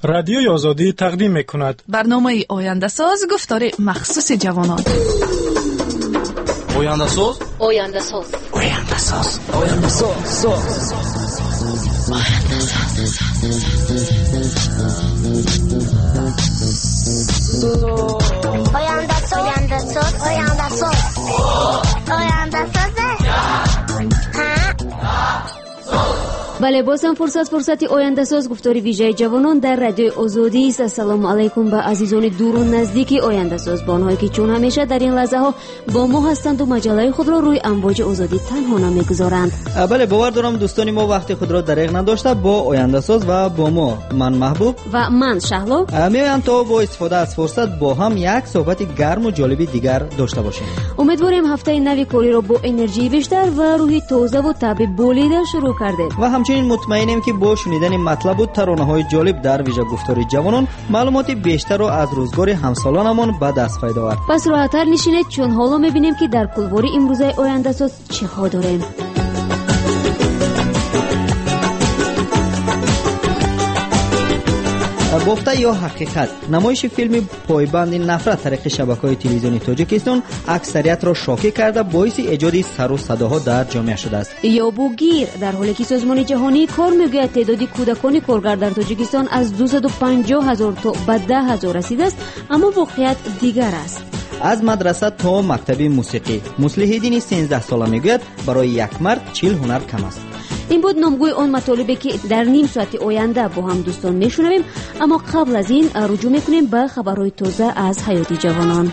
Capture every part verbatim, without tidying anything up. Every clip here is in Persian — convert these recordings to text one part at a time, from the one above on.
رادیوی آزادی تقدیم می‌کند. برنامه آینده ساز گفتار مخصوص جوانان. آینده ساز آینده ساز آینده ساز آینده ساز آینده ساز آینده ساز آینده ساز آینده ساز بله، باز هم فرصت فرصتی آینده ساز گفتاری ویژه جوانان در رادیوی آزادی است. السلام علیکم به عزیزان دور و نزدیک آینده ساز، بانهایی که چون همیشه در این لحظه ها با ما هستند و مجله خود را روی امواج آزادی تنها نمیگذارند. بله، باور دارم دوستان ما وقتی خود را دریغ نداشته با آینده ساز و با ما، من محبوب و من شهلا، میایم تا با استفاده از فرصت با هم یک صحبت گرم و جالبی دیگر داشته باشیم. امیدواریم هفته نوی کاری را با انرژی بیشتر و روحی تازه و طبع بولیده شروع کردید و همچنین مطمئنیم که با شنیدن مطلب و ترانه‌های جالب در ویژه گفتاری جوانان معلومات بیشتر را از روزگار همسالانمان به دست خواهید آورد. پس راحت‌تر نشینید چون حالا می‌بینیم که در کلوار امروزه آینده ساز چه ها داریم. گفته یا حقیقت، نمایش فیلم پایبند نفرت طریق شبکه‌های تلویزیونی تاجیکستان اکثریت را شوکه کرده باعث ایجاد سر و صداها در جامعه شده است. یا بوگیر، در حالی که سازمان جهانی کار میگوید تعداد کودکان کارگر در تاجیکستان از دویست و پنجاه هزار تا به ده هزار رسیده است، اما واقعیت دیگر است. از مدرسه تا مکتب موسیقی، مصلح‌الدین سیزده ساله میگوید برای یک مرد چهل هنر کم است. این بود نامگوی آن مطالبی که در نیم ساعت آینده با هم دوستان میشنویم، اما قبل از این رجوع میکنیم به خبرهای تازه از حیات جوانان.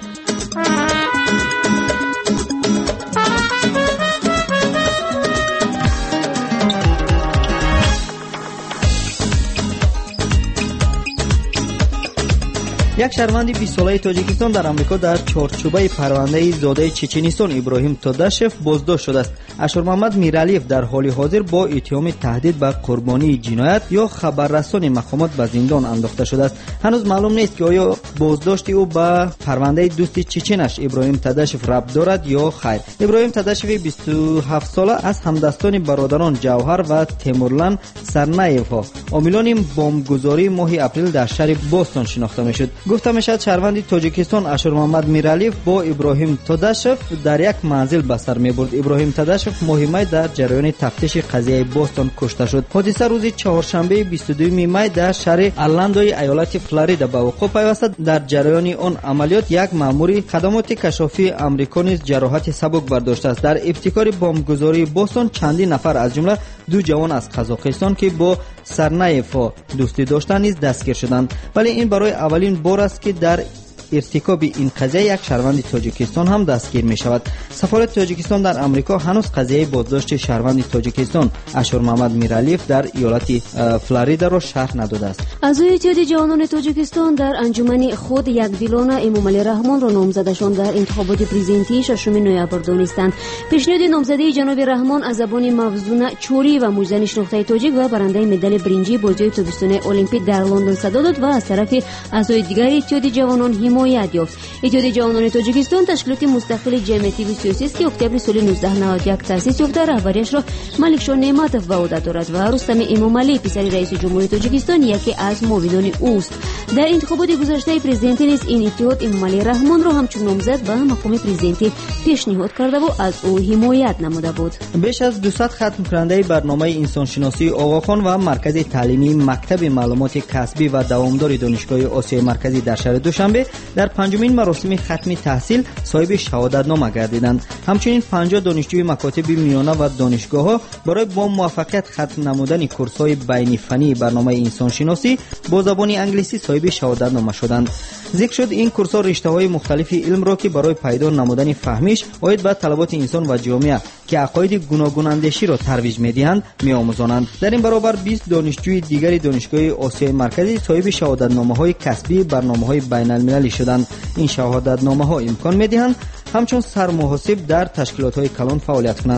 یک شهروند بیست ساله تاجیکستان در آمریکا در چارچوبه پرونده زاده چچنیستان ابراهیم توداشف بازداشت شده است. اشور محمد میرعلیف در حال حاضر با اتهام تهدید به قربانی جنایت یا خبررسانی مقامات به زندان انداخته شده است. هنوز معلوم نیست که آیا بازداشت او به پرونده دوست چچنش ابراهیم توداشف ربط دارد یا خیر. ابراهیم توداشف بیست و هفت ساله از همدستان برادران جوهر و تیمورلن سرنایف‌ها عاملان بمبگذاری ماه اپریل در شهر بوستون شناخته میشد. گفته میشد شهروند تاجیکستان اشور محمد میرعلیف با ابراهیم توداشف در یک منزل به سر میبرد. ابراهیم توداشف ماه می در جریان تفتیش قضیه بوستون کشته شد. حادثه روز چهارشنبه بیست و دو می در شهر ارلندوی ایالت فلوریدا به وقوع پیوست. در جریان آن عملیات یک مأمور خدمات کشافی آمریکا نیز جراحت سبک برداشته است. در ابتکار بمبگذاری بوستون چندین نفر از جمله دو جوان از قزاقستان که با سرنایف‌ها دوستی داشتند نیز دستگیر شدند، ولی این برای اولین بار است که در ارتکاب این قضیه یک شهروند تاجیکستان هم دستگیر می شود. سفارت تاجیکستان در آمریکا هنوز قضیه بازداشت شهروند تاجیکستان اشور محمد میرعلیف در ایالت فلوریدا را شرح نداده است. اعضای اتحاد جوانان تاجیکستان در انجمن خود یک دلانه امام علی رحمان را نامزدشان در انتخابات پرزیدنتی ششم نوامبر دانستند. پیشنهاد نامزدی جناب رحمان از زبان موزون چوری و مجزن شناخته تاجیک و برنده مدال برنجی بازی تابستانی المپیک در لندن صدا داد و از طرف اعضای دیگر اتحاد جوانان حمایت یافت. اتحاد جوانان تاجیکستان تشکیلات مستقل جمعیتی و سیاسی است که اکتبر سال نوزده نود و یک تأسیس یافته. رهبریش را ملک شاه نعمتوف به عهده دارد و رستم امام علی پسر رئیس جمهوری تاجیکستان یکی از معاونان اوست. در انتخابات گذشته پرزیدنتی نیز این اتحاد امام علی رحمان را همچون نامزد به مقام پرزیدنتی پیشنهاد کرده و از او حمایت نموده بود. بیش از دویست ختم کننده برنامه انسان شناسی آقاخان و مرکز تعلیمی مکتب معلومات کسبی و دوامدار دانشگاه آسیای مرکزی در شهر دوشنبه در پنجمین مراسم ختم تحصیل صاحب شهادت نامه گردیدند. همچنین پنجاه دانشجوی مکاتب میانه و دانشگاه‌ها برای با موفقیت ختم نمودن کورس‌های بین فنی برنامه انسان شناسی با زبان انگلیسی صاحب شهادت نامه شدند. ذکر شد این کورس‌ها رشته‌های مختلف علم را که برای پیدا نمودن فهمیش عاید به طلبات انسان و جامعه که عقاید گوناگون اندیشی را ترویج می‌دهند می‌آموزانند. در این برابر بیست دانشجوی دیگری دانشگاه آسیای مرکزی صاحب شهادت نامه‌های کسبی برنامه‌های بین‌المللی شدند. این شهادت نامه‌ها امکان می‌دهند همچون سرمحاسب در تشکیلات‌های کلان فعالیت کنند.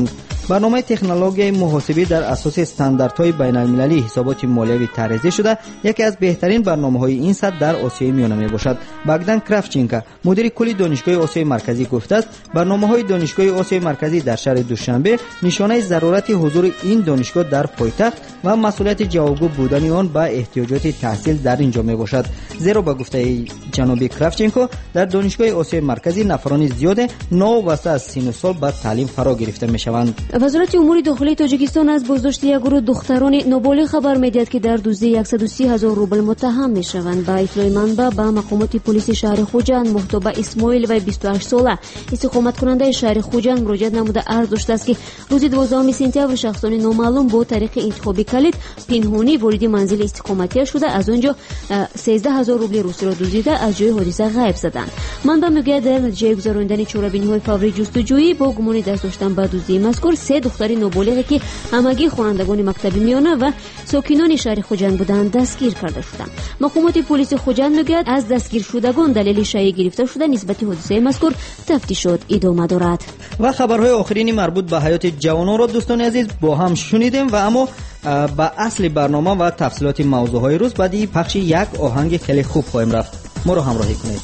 برنامه تکنولوژی محاسبه در اساس استانداردهای بین‌المللی حسابات مالیوی طرح‌ریزی شده یکی از بهترین برنامه‌های این سطح در آسیای میانه میباشد. باگدان کرافتچنکو مدیر کلی دانشگاه آسیای مرکزی گفته است برنامه‌های دانشگاه آسیای مرکزی در شهر دوشنبه نشانه ضرورت حضور این دانشگاه در پایتخت و مسئولیت جوابگو بودن آن به احتیاجات تحصیل در اینجا میباشد. زیرا با گفته جناب کرافتچنکو در دانشگاه آسیای مرکزی نفران زیاد نوابسته از سن و سال به تعلیم فرا گرفته میشوند. وزارت امور داخلی تاجیکستان از بازداشت یک گروه دختران نابالغ خبر میدهد که در دزدی صد و سی هزار روبل متهم میشوند. با اطلاع منبع به مقامات پلیس شهر خوجند محتوب اسماعیل و بیست و هشت ساله استقامت کننده شهر خوجند مراجعت نموده عرض داشته است که روز دوازدهم سپتامبر شخصان نامعلوم با طریق انتخابی کلید پنهانی وارد منزل استقامتی شده از آنجا سیزده هزار روبل روسی را دزدیده از جای حادثه غیب زدند. منبع میگوید در نتیجه گذراندن چاره‌بینی‌های فوری جستجویی با گمان دست داشتن به دزدی مذکور سه دختر نابالغ که همگی خوانندگان مکتب میانه و ساکنان شهر خوجند بودند دستگیر کرده شدند. مقامات پلیس خوجند میگوید از دستگیر شدگان دلیل شایع گرفته شده نسبت حادثه مذکور تفتیشات ادامه دارد. و خبرهای آخرین مربوط به حیات جوانان را دوستان عزیز با هم شنیدیم و اما با اصل برنامه و تفصیلات موضوعهای روز بعد پخش یک آهنگ خیلی خوب خواهیم رفت. ما رو همراهی کنید.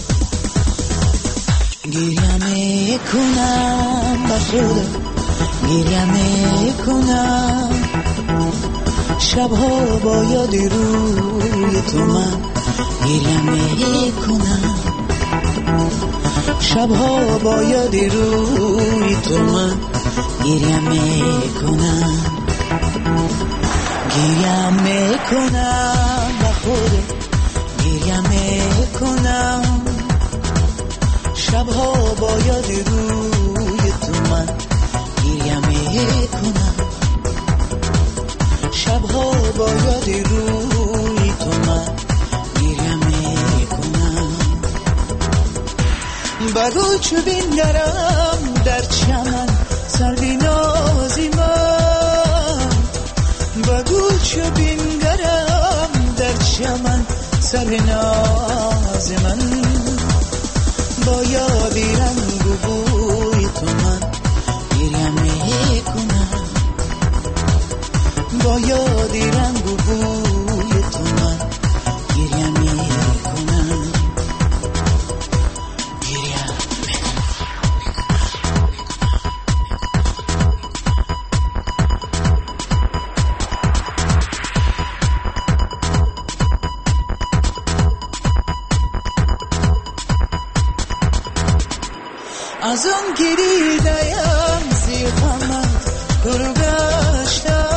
گریه میکنم به خدا گریه میکنم شبها با یاد روی تو من گریه میکنم شبها با یاد روی تو من گریه میکنم گریه میکنم به خدا گریه میکنم شبها با یاد روی تو من گریه میکنم شبها با یاد روی تو من گریه میکنم بگو چو بینگرم در چمن سروی نازی من بگو چو بینگرم در چمن سروی نازی من با یادی رنگ و بوی تو من گریه میکنم با یادی رنگ و بوی تو من گریه میکنم گریه از اون گریده‌ام زی غمت گرگشتم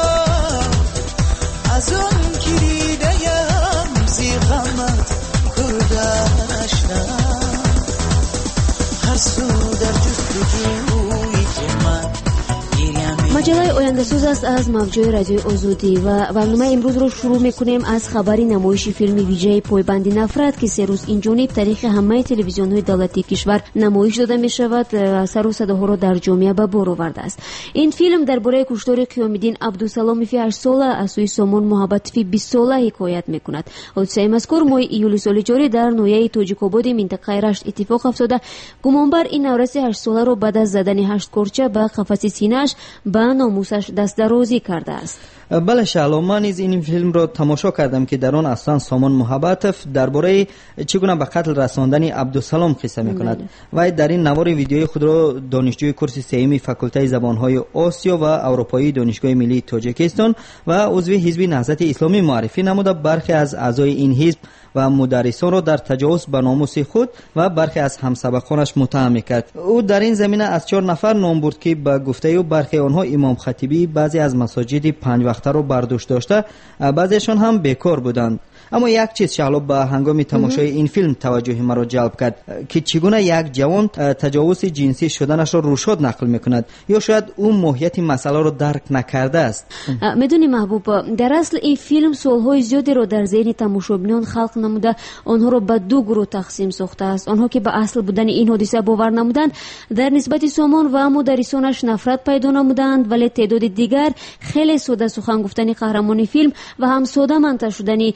از اون گریده‌ام زی غمت گرگشتم هر سو در جستجوی تو من مجله آینده سوز است از موجهای رادیوی آزادی و برنامه امروز رو شروع میکنیم از خبری نمایش فیلم ویژه پایبند نفرت که سه روز این جانب طریق همه تلویزیون‌های دولتی کشور نمایش داده می شود سر و صداها را در جامعه به بار آورده است. این فیلم درباره کشتار قیام‌الدین عبدالسلام فی هشت ساله از سوی سامان محبت فی بیست ساله حکایت میکند. حادثه مذکور ماه ایول سال جاری در نویه تاجیک‌آباد منطقه رشت اتفاق افتاده. گمانبر این نورس هشت ساله را بعد از زدن هشت کورچه به قفس سینه‌اش به ناموسش دست درازی کرده است. بله شالو، من نیز این فیلم را تماشا کردم که در آن اصلا سامان محبت درباره چگونه به قتل رساندن عبدالسلام قصه میکند و در این نوار ویدیوی خود را دانشجوی کورس سه‌م فاکولته زبانهای آسیا و اروپایی دانشگاه ملی تاجیکستان و عضو حزب نهضت اسلامی معرفی نموده. برخی از اعضای این حزب و مدرسان را در تجاوز به ناموس خود و برخی از همسبقانش متهم کرد. او در این زمینه از چهار نفر نام برد که به گفته او برخی آنها امام خطیبی بعضی از مساجد پنج وقته را برداشت داشته، بعضیشان هم بیکار بودند. اما یک چیز شغله به هنگام تماشای این فیلم توجه مرا جلب کرد که چگونه یک جوان تجاوز جنسی شدنش را روشاد نقل میکند، یا شاید او ماهیت مسئله را درک نکرده است. میدونی محبوب، در اصل این فیلم سوالهای زیادی را در ذهن تماشاچیان خلق نموده، آنها را به دو گروه تقسیم ساخته است. آنها که به اصل بودن این حادثه باور نمودند در نسبت سامان و مدرسانش نفرت پیدا نمودند، ولی تعداد دیگر خیلی ساده سخن گفتن قهرمان فیلم و هم ساده منتج شدن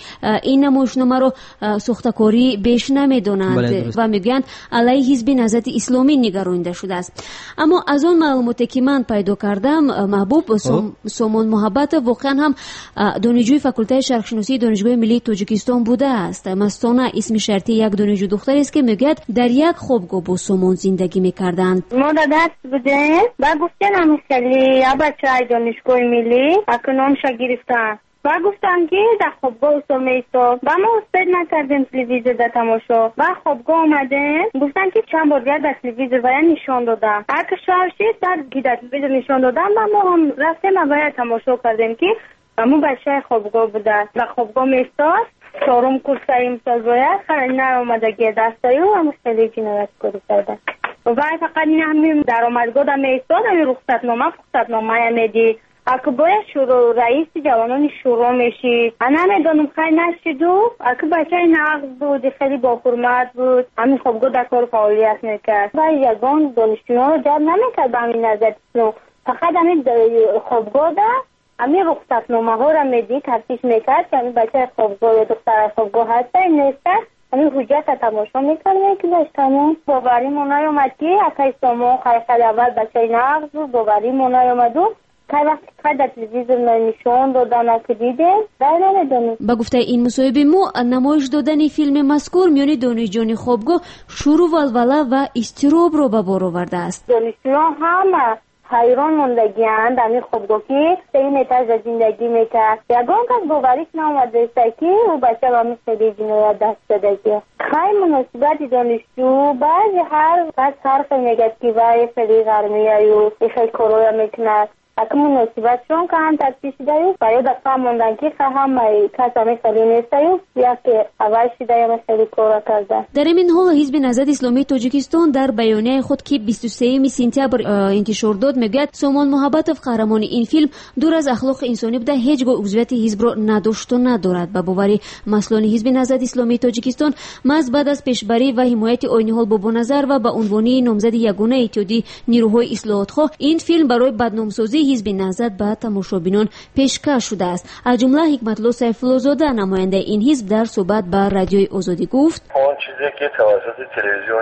این نمایشنامه رو سوختکاری بیش نمیدونند و میگویند علیه حزب نهضت اسلامی نگرانیده شده است. اما از آن معلوماتی که من پیدا کردم محبوب سوم، سامان محبت واقعا هم دانشجوی فاکولته شرقشناسی دانشگاه ملی تاجیکستان بوده است. مستانه اسم شرطی یک دانشجو دختری است که میگوید در یک خوابگاه با سامان زندگی میکردند. ما در دست بودیم و گفتن همیشگی یا بچه دانشگاه ملی اکنونشا گرفتن و گفتن که در خوابگاه سمیسا و ما استد نکردیم تلویزیون در تماشا و خوابگاه آمدیم گفتن که چند بار در تلویزیون باید نشان دادم هر که شهر شید در که در تلویزیون نشان دادم و ما هم رفتیم و باید تماشا کردیم که و ما بچه خوابگاه بوده و خوابگاه میستاز چهارم کورس امسال باید خیلی نرامدگی دستایی و هم خیلی جنایت کاری کرده و فقط این همین در آمدگاه در میستاز همین رخصتنامه رخصتنامه میدی اگه باید شروع رئیس جوانان شروع میشید انا نمیدونم خیلی نشید و اگه بچه نقض بود خیلی با حرمت بود همین خوابگاه در کار فعالیت میکرد و یگان دانشجویان رو جلب نمیکرد به همین نظر فقط همین خوابگاه در همین رخصتنامه ها رو میدی تفتیش میکرد که همین بچه خوابگاه یا دختر خوابگاه هست این نیسته همین حجت تماشا میکنه که داشتمون باوری مونای اومد که اکای سامان خیلی خیلی اول بچه نقض بود باوری مونای اومد و که وقتی که در تلویزیون نشون دادن که دیدیم در نمیدونیم. با گفته این مصاحبه ما نمایش دادن فیلم مذکور میان دانشجویان خوابگاه شروع ولوله و اضطراب رو به بار آورده است. دانشجویان هم حیران موندگی‌اند در این خوابگاه که سه متر زندگی میکرد یگان کس باوریش نامده است که او بچه با مثل جنایت دست دادگی خیلی مناسبت دانشجو بعضی هر کس حرف میگد که وای خیلی غرمیه و خیلی کرویا میکند اگه مناسبت شون که هم تفتیش داریم و یا دفعه موندن که هم کس همه خیلی نیست یا که اول شده یا خیلی کورا کرده. در این حال حزب نهضت اسلامی تاجیکستان در بیانیه خود که بیست و سوم سپتامبر انتشار داد میگوید سامان محبتوف قهرمان این فیلم دور از اخلاق انسانی بوده هیچگاه عضویت حزب را نداشت و ندارد. به باور مسئولان حزب نهضت اسلامی تاجیکستان محض بعد از پیشبری و حمایت عین‌حال بابا نظر و به عنوان نامزد یگانه اتحادیه نیروهای اصلاحات خواه این فیلم برای بدنامسازی حزب نهضت به تماشابینان پیشکش شده است. از جمله حکمت‌الله سیف‌الله زاده نماینده این حزب در صحبت با رادیوی آزادی گفت اون چیزی که توسط تلویزیون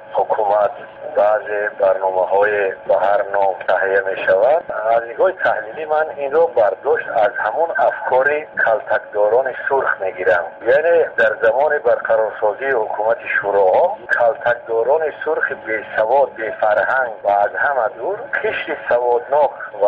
حکومت بعضی برنامه‌های به هر نام تهیه می‌شود از نگاه تحلیلی من این رو برداشت از همون افکار کلتکداران سرخ میگیرم. یعنی در زمان برقرارسازی حکومت شوراها کلتکداران سرخ بی‌سواد بی‌فرهنگ و از همه دور قشر سوادناک و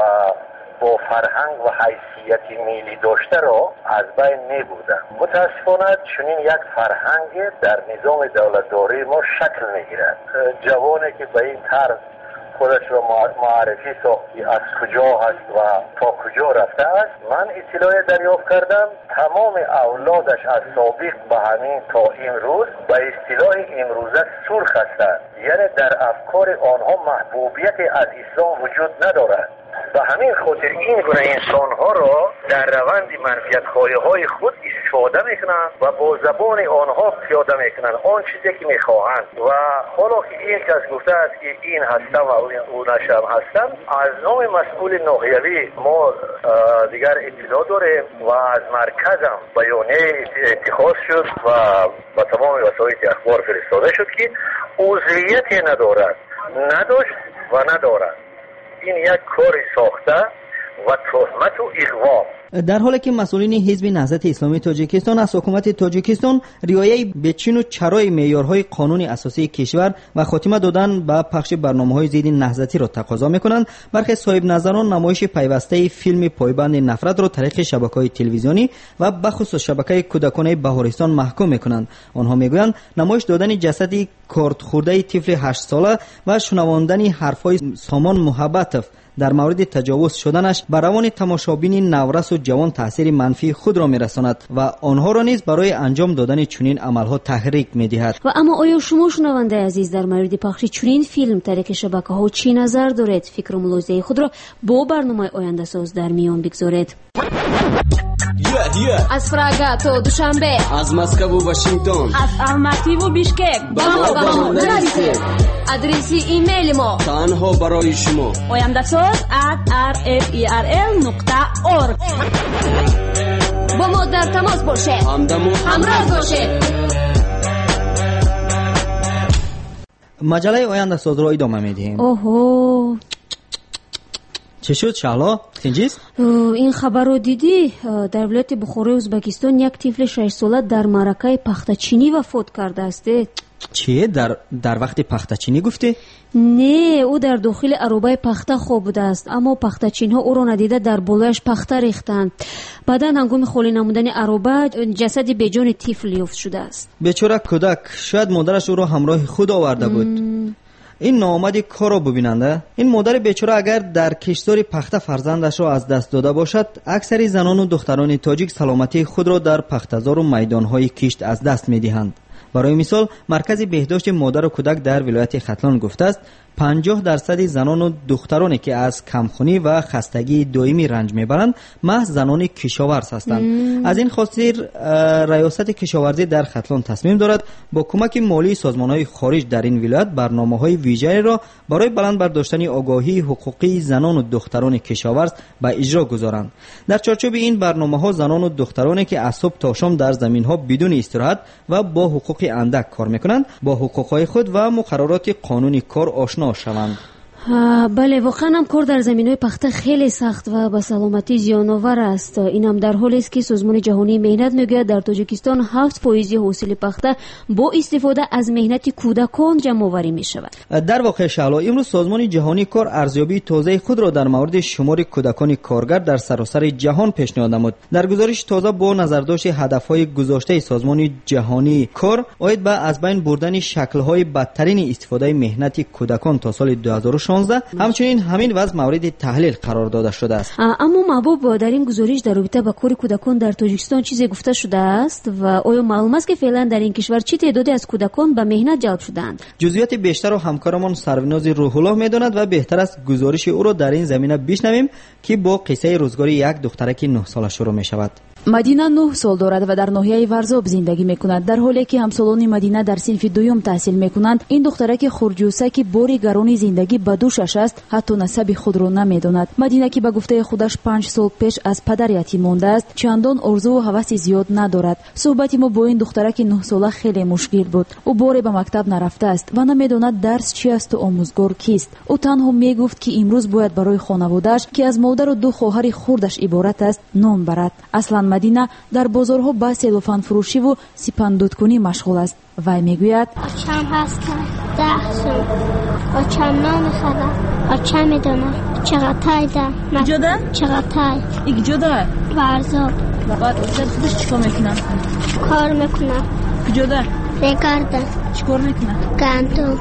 با فرهنگ و حیثیت میلی داشته را از بین می بودن. متاسفانه چنین یک فرهنگ در نظام دولتداری ما شکل میگیرد. جوانی که به این طرز خودش را معرفی ساختی از کجا هست و تا کجا رفته است من اطلاع دریافت کردم تمام اولادش از سابق به همین تا امروز به اصطلاح امروزه سرخ هستند. یعنی در افکار آنها محبوبیت از اسلام وجود ندارد. و همین خاطر این گونه انسان ها را در روند منفیت خواهی های خود استفاده میکنن و با زبان آنها پیاده میکنن آن چیزی که میخواهند و حالا که این کس گفته است که این هستم و اون نشم هستم از نام مسئول ناحیوی ما دیگر اطلاع داریم و از مرکزم بیانیه اتخاذ شد و با تمام وسایل اخبار فرستاده شد که عضویتی ندارد نداشت و ندارد. این یک کار ساخته و تهمت و اغوا. در حالی که مسئولین حزب نهضت اسلامی تاجیکستان از حکومت تاجیکستان رعایت بچین و چرای معیارهای قانون اساسی کشور و خاتمه دادن به پخش برنامه‌های ضد نهضتی را تقاضا می‌کنند، برخی صاحب نظران نمایش پیوسته فیلم پایبند نفرت را طریق شبکه‌های تلویزیونی و بخصوص شبکه کودکانه بهارستان محکوم می‌کنند. آنها می‌گویند نمایش دادن جسدی کارت خورده طفل هشت ساله و شنواندن حرف‌های سامان محبتوف در مورد تجاوز شدنش بر روان تماشابین نورس و جوان تاثیر منفی خود را میرساند و آنها را نیز برای انجام دادن چنین عملها تحریک میدهد. و اما آیا شما شنونده عزیز در مورد پخش چنین فیلم طریق شبکه‌ها چی نظر دارید؟ فکر و ملاحظه خود را با برنامه آینده ساز در میان بگذارید. Yeah, yeah. از فراگا تا دوشنبه، از مسکو و واشنگتن، از الماتی و بیشکک، با ما با نرسید. ادرسی ایمیل ما تنها برای شما oyandasaz at r f e r l nokta org. با ما در تماس باشه. همدم و همراز باشه. مجله آینده ساز را ادامه میدیم. اوهو چه شد شهلا؟ تنجیست؟ این خبر رو دیدی؟ در ولایت بخارای ازبکستان یک طفل شش ساله در معرکه پختچینی وفات کرده است. چیه؟ در در وقت پختچینی گفتی؟ نه، او در داخل عربه پخته خواب بوده است، اما پختچین ها او را ندیده در بالایش پخته ریختند. بعدا هنگام خالی نمودن عربه جسد بیجان طفل یافت شده است. بیچاره کودک، شاید مادرش او را همراه خود آورده بود. م... این ناآمدی کار را ببیننده. این مادر بیچاره اگر در کشتزار پخته فرزندش را از دست داده باشد، اکثر زنان و دختران تاجیک سلامتی خود را در پخته‌زار و میدانهای کشت از دست می‌دهند. برای مثال مرکز بهداشت مادر و کودک در ولایت ختلان گفته است پنجاه درصد زنان و دخترانی که از کمخونی و خستگی دائمی رنج میبرند محض زنان کشاورز هستند. از این خاطر ریاست کشاورزی در ختلان تصمیم دارد با کمک مالی سازمان‌های خارج در این ولایت برنامه‌های ویژه‌ای را برای بلند برداشتن آگاهی حقوقی زنان و دختران کشاورز به اجرا گذارند. در چارچوب این برنامه‌ها زنان و دخترانی که از صبح تا شام در زمین‌ها بدون استراحت و با حقوق اندک کار میکنند با حقوق‌های خود و مقررات قانونی کار آشنا شوند. بله، واقعا هم کار در زمین‌های پخته خیلی سخت و به سلامتی زیان‌آور است. این هم در حالی است که سازمان جهانی مهنت میگوید در تاجیکستان هفت فیصد حاصل پخته با استفاده از مهنت کودکان جمع‌آوری می‌شود. در واقع شعلا امروز سازمان جهانی کار ارزیابی تازه خود را در مورد شمار کودکان کارگر در سراسر جهان پیشنهاد نمود. در گزارش تازه با نظرداشت هدف‌های گذاشته سازمان جهانی کار عاید به از بین بردن شکل‌های بدترین استفاده مهنت کودکان تا سال دو هزار و شانزده همچنین همین وضع مورد تحلیل قرار داده شده است. اما محبوب، در این گزارش در رابطه با کار کودکان در تاجیکستان چیزی گفته شده است و آیا معلوم است که فعلا در این کشور چه تعدادی از کودکان به مهنت جلب شدند؟ جزئیات بیشتر و همکارمان سروناز روح الله میداند و بهتر است گزارش او را در این زمینه بشنویم که با قصه روزگاری یک دخترک نه ساله شروع می شود. مدینه نه سال دارد و در ناحیه ورزاب زندگی میکند. در حالی که همسالان مدینه در صنف دوم تحصیل میکنند، این دخترک خرجوسه که باری گران زندگی به دوشش است حتی نسب خود را نمیداند. مدینه که به گفته خودش پنج سال پیش از پدر یتیم مانده است، چندان آرزو و هوس زیاد ندارد. صحبت ما با این دخترک نه ساله خیلی مشکل بود. او باری به مکتب نرفته است و نمیداند درس چی است و آموزگار کیست. او تنها میگفت که امروز باید برای خانواده‌اش که از مادر و دو خواهر خردش عبارت است نان برد. اصلا مدینه در بازارها با سلوفان فروشی و سپندودکنی مشغول است. وی میگوید آچم هستم ده سو آچم نمیخوام آچم میدونم چقدر تایده کجا ده؟ چقدر تای ای کجا ده؟ ورزاب. بعد استاد خودش چیکار میکنه؟ کار میکنه. کجا ده؟ رگارده. چیکار میکنه؟ گندم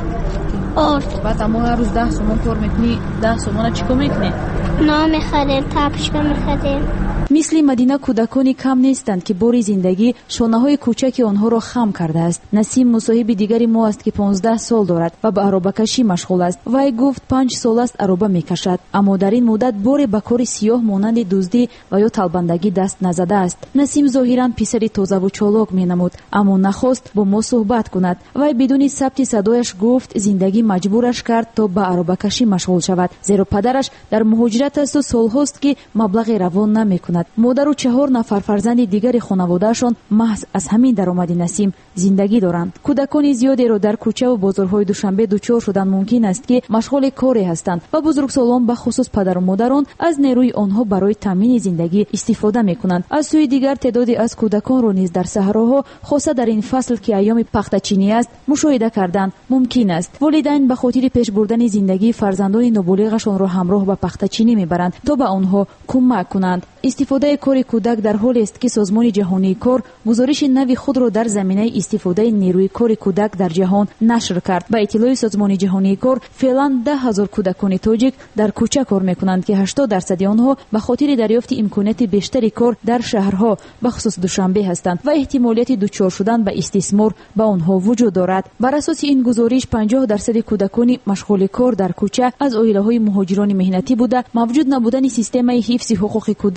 آرد. بعد اما هر روز ده سومون کار میکنی؟ ده سومون چیکار میکنی؟ نمیخریم، تپشکا میخریم. مثل مدینه کودکانی کم نیستند که باری زندگی شانه‌های کوچک آنها را خم کرده است. نسیم مصاحب دیگری ما است که پانزده سال دارد و به عربه کشی مشغول است. وی گفت پنج سال است عربه میکشد، اما در این مدت باری به کار سیاه مانند دزدی و یا طلبندگی دست نزده است. نسیم ظاهرا پسری تازه و چالاک مینمود، اما نخواست با ما صحبت کند. وی بدون ثبت صدایش گفت زندگی مجبورش کرد تا به عربه کشی مشغول شود، زیرا پدرش در مهاجرت است و سالهاست که مبلغ روان نمیکند. مادر و چهار نفر فرزند دیگر خانواده‌شان محض از همین درآمد نسیم زندگی دارند. کودکان زیادی را در کوچه و بازارهای دوشنبه دچار شدن ممکن است که مشغول کاری هستند و بزرگسالان به خصوص پدر و مادران از نیروی آنها برای تامین زندگی استفاده می‌کنند. از سوی دیگر تعدادی از کودکان را نیز در صحراها خاصه در این فصل که ایام پختچینی است مشاهده کردن ممکن است. والدین به خاطر پیش بردن زندگی فرزندان نابالغشان را همراه به پختچینی میبرند تا به آنها کمک کنند. استفاده کار کودک در حالی است که سازمان جهانی کار گزارش نوی خود را در زمینه استفاده نیروی کار کودک در جهان نشر کرد. با اطلاع سازمان جهانی کار فعلا ده هزار کودکان تاجیک در کوچه کار میکنند که هشتاد درصد آنها به خاطر دریافت امکانات بیشتری کار در شهرها به خصوص دوشنبه هستند و احتمالیت دچار شدن به استثمار با آنها وجود دارد. بر اساس این گزارش پنجاه درصد کودکان مشغول کار در کوچه از عائله‌های مهاجران مهنتی بوده. موجود نبودن سیستم حفظ حقوق کودک که به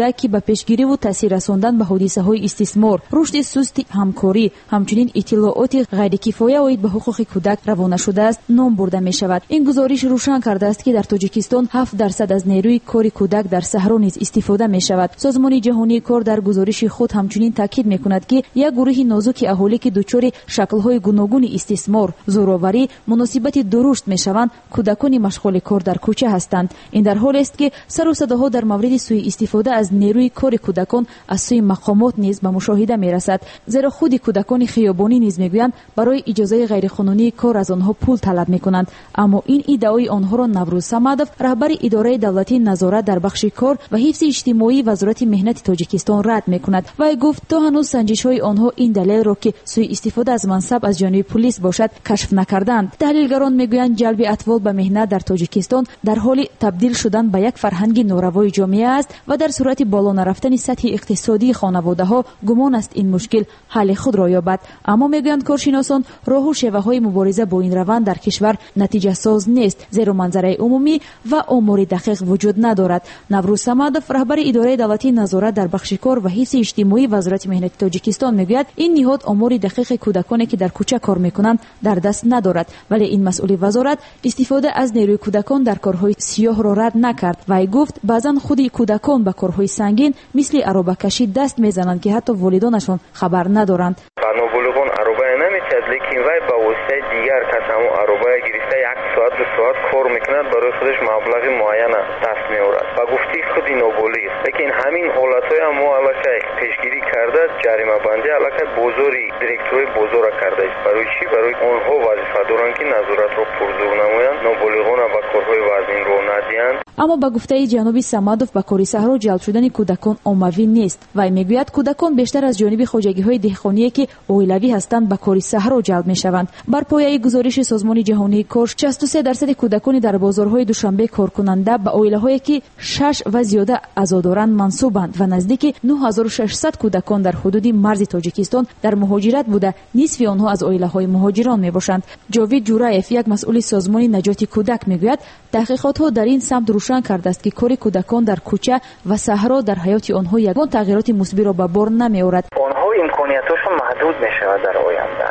пешгирӣ ву таъсир расондан ба ҳодисаҳои истисмор, рушди сусти ҳамкорӣ, ҳамчунин иттилооти ғайрикифоя оид ба ҳуқуқи кӯдак равона шудааст ном бурда мешавад. ин гузориш рӯшан кардааст ки дар тоҷикистон ҳафт дарсад аз нерӯи кори кӯдак дар саҳро низ истифода мешавад. созмони ҷаҳонии кор дар гузориши худ ҳамчунин таъкид мекунад ки як гурӯҳи нозуки аҳолӣ ки дучори шаклҳои гуногуни истисмор, зӯроварӣ, муносибати дурушт мешаванд, кӯдакони машғули кор дар кӯча ҳастанд. ин дар ҳолест ки сару садоҳо дар мавриди сӯи истифода аз нерӯи кори кӯдакон аз сӯи мақомот низ ба мушоҳида мерасад. зеро худи кӯдакони хиёбонӣ низ мегӯянд барои иҷозаи ғайриқонунии кор аз онҳо пул талаб мекунанд. аммо ин иддаои онҳоро Наврӯз Самадов, раҳбари идораи давлатии назорат дар бахши кор ва ҳифзи иҷтимоии вазорати меҳнати Тоҷикистон рад мекунад. вай гуфт то ҳанӯз санҷишҳои онҳо ин далелро ки сӯи истифода аз мансаб аз ҷониби пулис бошад кашф накарданд. таҳлилгарон мегӯянд ҷалби атвол ба меҳнат дар Тоҷикистон дар ҳоли табдил шудан ба як фарҳанги норавои ҷомеа аст ва дар сурати боло нарафтани сатҳи иқтисодии хонаводаҳо гумон аст ин мушкил ҳалли худро ёбад. аммо мегӯянд коршиносон роҳу шеваҳои мубориза бо ин раванд дар кишвар натиҷасоз нест, зеро манзараи умумӣ ва омори дақиқ вуҷуд надорад. Наврӯз Самадов, раҳбари идораи давлатии назорат дар бахши кор ва ҳифзи иҷтимоии вазорати меҳнати Тоҷикистон мегӯяд, ин ниҳод омори дақиқи кӯдаконе ки дар кӯча кор мекунанд дар даст надорад, вале ин масъули вазорат истифода аз нерӯи кӯдакон дар корҳои сиёҳро рад накард. вай гуфт баъзан худи кӯдакон ба корҳои сангин мисли аробакашӣ даст мезананд ки ҳатто волидонашон хабар надоранд. нобулуғон аробая намечад, лекин вай ба воситаи дигар кас ҳамон аробая гирифта як соат ду соат кор мекунад, барои худаш маблағи муайяна даст меорад. ба гуфти худи нобулиғ. лекин ҳамин ҳолатҳоя мо аллакай пешгирӣ карда ҷаримабандӣ аллакай бозори директори бозора кардааст. барои чӣ? барои онҳо вазифа доранд ки назоратро пурзур намоянд, нобулиғона ба корҳои вазнинро надиҳанд. аммо ба гуфтаи ҷаноби Самадов ба кори саҳро ҷалб шудани кӯдакон оммавӣ нест. вай мегӯяд кӯдакон бештар аз ҷониби хоҷагиҳои деҳқоние ки оилавӣ ҳастанд ба кори саҳро ҷалб мешаванд. бар пояи гузориши созмони ҷаҳонии кор шасту се дарсади кӯдакони дар бозорҳои душанбе коркунанда ба оилаҳое ки шаш ва зиёда аъзо доранд мансубанд ва наздики нӯҳ ҳазору шашсад кӯдакон дар ҳудуди марзи Тоҷикистон дар муҳоҷират буда, нисфи онҳо аз оилаҳои муҳоҷирон мебошанд. ҷовид ҷураев, як масъули созмони наҷоти кӯдак мегӯяд, таҳқиқотҳо дар ин самт рӯшан кардааст ки кори кӯдакон дар кӯча ва саҳро дар ҳаёти онҳо ягон тағйироти мусбиро ба бор намеорад. онҳо имкониятошон маҳдуд мешавад дар оянда.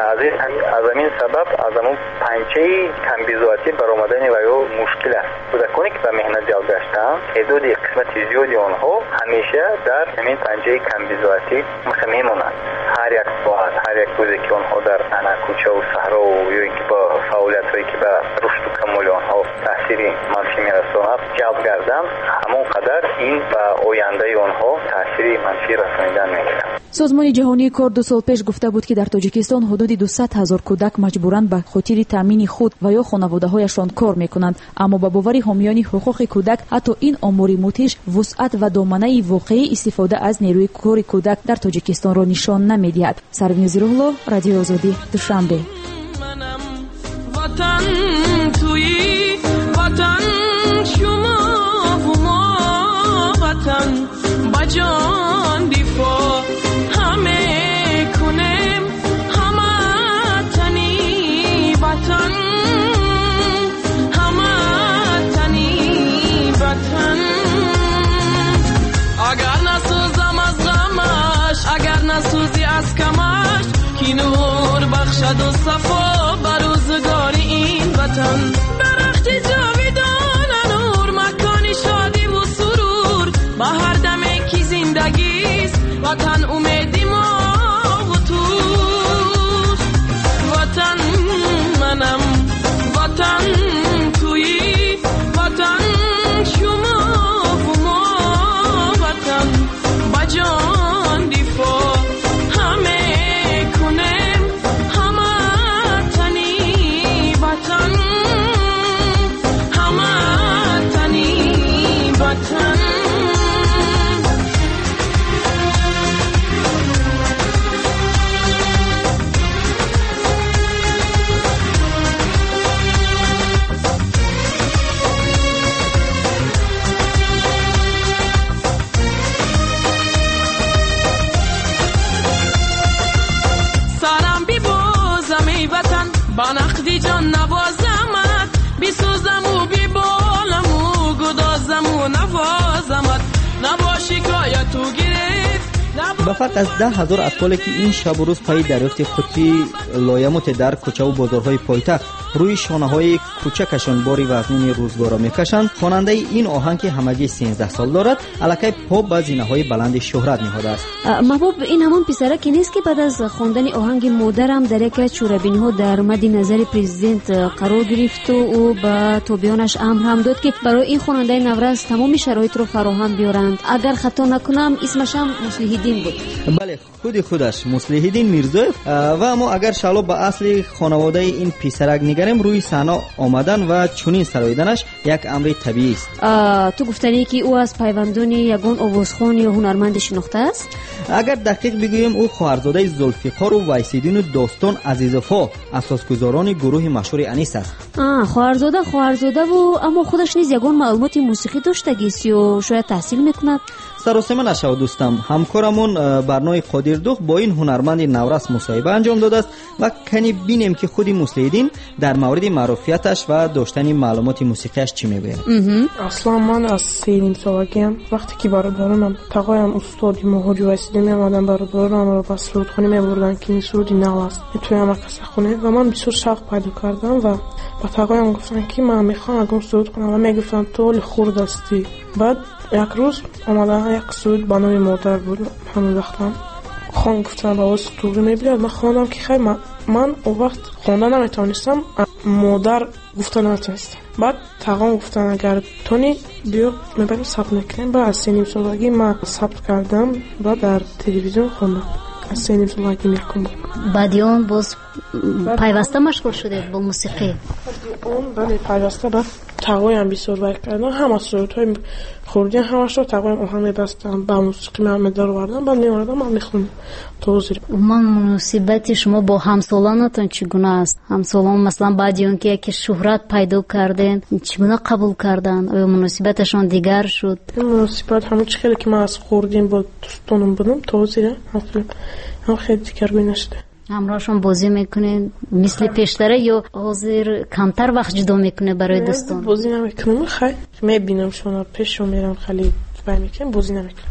аз ҳамин сабаб аз ҳамон панҷаи камбизоатӣ баромадани вайҳо мушкил аст. кӯдаконе ки ба меҳнат ҷалб гаштаанд, эъдоди қисмати зиёди онҳо ҳамеша дар ҳамин панҷаи камбизоатӣ мемонанд. ҳар як соат, ҳар як рӯзе ки онҳо дар кӯчаву саҳро ё ин ки ба фаъолиятҳое ки ба рушду камоли онҳо таъсири манфӣ мерасонад ҷалб гарданд, ҳамон қадар ин ба ояндаи онҳо таъсири манфӣ расонидан мегирад. созмони ҷаҳонии кор ду сол пеш гуфта буд ки дар Тоҷикистон ҳудуди дусад ҳазор кӯдак маҷбуран ба хотири таъмини худ ва ё хонаводаҳояшон кор мекунанд. аммо ба бовари ҳомиёни ҳуқуқи кӯдак ҳатто ин омори мудҳиш вусъат ва доманаи воқеии истифода аз нерӯи кори кӯдак дар Тоҷикистонро нишон намедиҳад. Сарвин Зирӯҳло, Радиои Озодӣ, Душанбе. وطن توی وطن شما و ما وطن با جان دفاع همه کنیم همه تنی وطن همه تنی وطن اگر نسوزم از غمش اگر نسوزی از کمش کی نور بخشد و صفا روزگاری این وطن درخت جاویدان نور مکان شادی و سرور با هر دمی که زندگیست وطن امیدی ما و توست وطن منم وطن تویی وطن شما و ما وطن با جان دفاع همه کنیم همه وطن و فرق از ده هزار اطفالی که این شب و روز پای دریافت قوطی لایموت در کوچه و بازارهای پایتخت روی شانه‌های کوچکشان باری وزنین روزگار میکشند، خواننده این آهنگ که همگی سیزده سال دارد الکی پاپ به زینه‌های بلند شهرت نهاده است. محبوب، این همان پسره که نیست که بعد از خواندن آهنگ مادرم در یک از شورابینی‌ها در مد نظر پرزیدنت قرار گرفت و او به توبیانش امر هم داد که برای این خواننده نوروز تمام شرایط رو فراهم بیارند. اگر خطا نکنم اسمش هم مصلح‌الدین بود. بله، خود خودش مصلح‌الدین میرزایف. و اما اگر شالو به اصل خانواده این پسرک نگریم، روی صحنه آمدن و چنین سرایدنش یک امر طبیعی است. تو گفتنی که او از پیوندان یگان آوازخوان یا هنرمند شناخته است؟ اگر دقیق بگویم او خواهرزاده ذوالفقار و ویس‌الدین و داستان عزیزوفا اساسگزاران گروه مشهور انیس است. آ خواهرزاده خواهرزاده و اما خودش نیز یگان معلومات موسیقی داشتگیست یا شاید تحصیل میکند. سراسیمه نشود دوستم، همکارمون برنامه قادر دوخ با این هنرمند نورس مصاحبه انجام داده است و کنی بینیم که خودی مصلح‌الدین در مورد معروفیتش و داشتن معلومات موسیقیش چی میگه. اصلا من از سه نیم سالگیم وقتی که برادرم تقایم استاد مهاجر ویس‌الدین میامدن، برادرم رو به سرودخانه میبردن که این سرودی نو است میتونم مرکز خونه و من بسیار شوق پیدا کردم و با تقایم گفتن که من میخوام اگه سرود کنم و میگفتن تو خرد هستی. بعد یک روز آمدن یک سرود به نام مادر بود. همون وقتم خان گفتن با آواز توقی میبیاد، من خواندم که خیلی من, من اون وقت خوندن نمیتونستم، مادر گفتن نمیتونستم. بعد تقام گفتن اگر تونی بیا میبریم ثبت نکنیم. بعد از سه نیم سالگی من ثبت کردم و در تلویزیون خوندم. از سه نیم سالگی میکنم. بعد اون باز پیوسته مشغول شده با موسیقی. اون بعد پیوسته بعد تقایم بسیار وقت کردم، همه سرودهای خوردن همش رو تقایم آهنگ میبستم با موسیقی من میدار وردم بعد میوردم من میخونم توضیح. من مناسبت شما با همسالانتون چگونه است؟ همسالان مثلا بعد اون که یک شهرت پیدا کردن چگونه قبول کردن؟ آیا مناسبتشون دیگر شد؟ مناسبت همون چیزی که من از خوردیم با دوستانم بودم توضیح هم خیلی دیگر نشده. همراهشون بازی میکنین مثل پیشتره یا حاضر کمتر وقت جدا میکنه برای دوستان؟ بازی نمیکنم، خیلی میبینم شما پیشو میرم خیلی بای میکنم، بازی نمیکنم.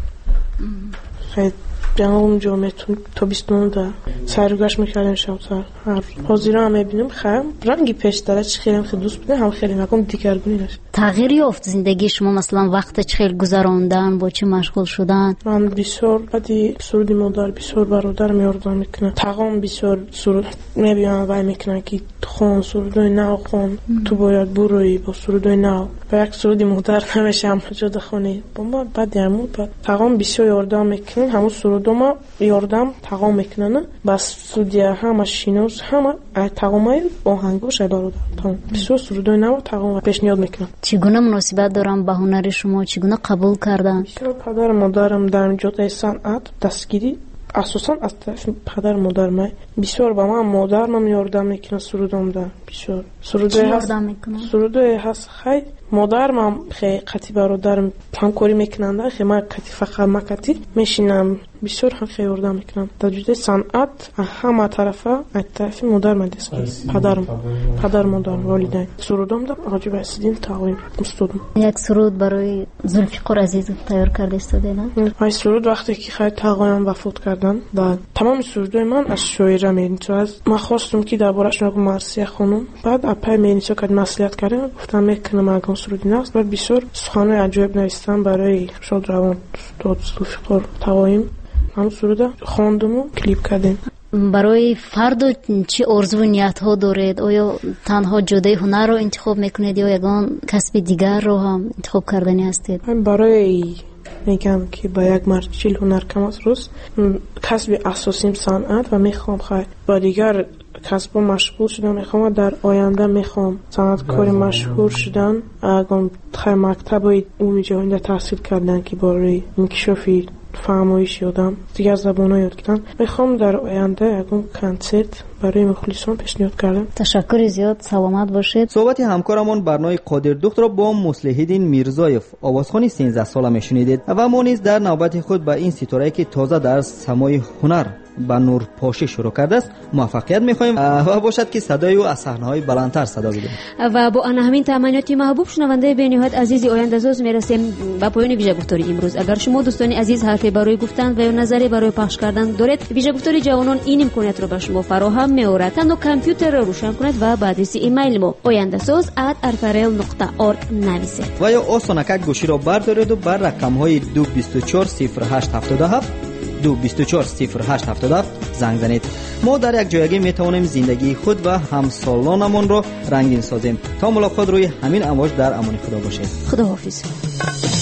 خیلی جنوم جا میتون تا بیست نون دا سرگاش میکردیم شبتر حاضر هم میبینم. خیلی رنگی پیشتره چه خیلی هم خیلی دوست بودن، هم خیلی نکن دیگرگونی نشد. تغییر یافت زندگی شما مثلا وقت چه خیلی گذراندن با چی مشغول شدن؟ من بسیار بعدی سرودی مادر بسیار برادر میاردم میکنه، تقام بسیار سرود میبینم وای میکنه که خون سرودای نو خون تو باید بروی با سرودای نو و یک سرودی مادر نمیشه هم جدا خونی با ما. بعد همون تقام بسیار یاردم میکنن، همون سرودما یاردم تقام میکنن بس سرودیا همه شینوز همه تقامای آهنگوش برادر تمام بسیار سرودای نو تقام پیشنهاد میکنن. چگونه مناسبت دارم با هنر شما؟ چگونه قبول کردن؟ پدر مادرم در جهت صنعت دستگیری اساسا از طرف پدر مادر من بسیار با من مادر من یاردم میکنه سرودم در بسیار سروده هست سروده هست خیلی مادر من خیلی قطعی برادرم همکاری میکنند خیلی من قطعی فقط من قطعی میشینم بسیار هم خیلی یاردم میکنم در جهت صنعت همه طرفه از طرف مادر من دست پدرم پدر مادر والدین سرودم در حاجی ویس‌الدین تقویم استودم. یک سرود برای ذوالفقار عزیز تیار کرده استاده نه؟ این سرود وقتی که خیلی تقویم وفات کردن و تمام سرودای من از شاعره میرینچو از من خواستم که دربارش نگو مرثیه خانم بعد اپای میرینچو که مصلحت کردم گفتم میکنم اگه سرودی نست بعد بسیار سخنای عجیب نوشتم برای شاد روان استاد ذوالفقار تقویم هم سروده خواندم و کلیپ کردیم. برای فرد چی آرزو و نیت ها دارید؟ آیا تنها جدای هنر رو انتخاب میکنید یا یگان کسب دیگر رو هم انتخاب کردنی هستید؟ برای میگم که با یک مرد چیل هنر کم است روز کسب اساسیم صنعت و میخوام خیلی با دیگر کسب مشغول شدم، میخوام در آینده میخوام صنعتکار مشهور شدن اگر خیلی مکتب اون جهان تحصیل کردن که برای انکشافی فهمایش یادم دیگه زبان‌ها یاد گرفتم. میخوام در آینده اگه کنسرت برای مخلصان پیشنهاد کردم. تشکر زیاد، سلامت باشید. صحبت همکارمون برنامه قادر دوخت را با مصلح‌الدین میرزایف آوازخوان سیزده ساله میشنیدید و ما نیز در نوبت خود با این ستاره که تازه در سمای هنر به نورپاشی شروع کرده است. موفقیت می‌خواهیم و باشد که صدای او از صحنه‌های بلندتر صدا بدیم. و با همین تمنیات محبوب شنونده بنهایت عزیز آینده‌ساز میرسیم به پایان ویژه گفتاری امروز. اگر شما دوستان عزیز حرفی برای گفتن و یا نظری برای پخش کردن دارید، ویژه گفتاری جوانان این امکانیت رو به شما فراهم می‌آورد. تنها کامپیوتر را روشن کنید و به آدرس ایمیل ما آینده‌ساز ات ارفرل نقطه org نویسید. و یا آسانک گوشی را بردارید و بر رقم‌های دو دو چهار صفر هشت هفت هفت دو دو چهار صفر هشت هفت هفت زنگ زنید. ما در یک جایگی میتوانیم زندگی خود و همسالانمان را رنگین سازیم. تا ملاقات روی همین امواج در امان خدا باشید. خداحافظ.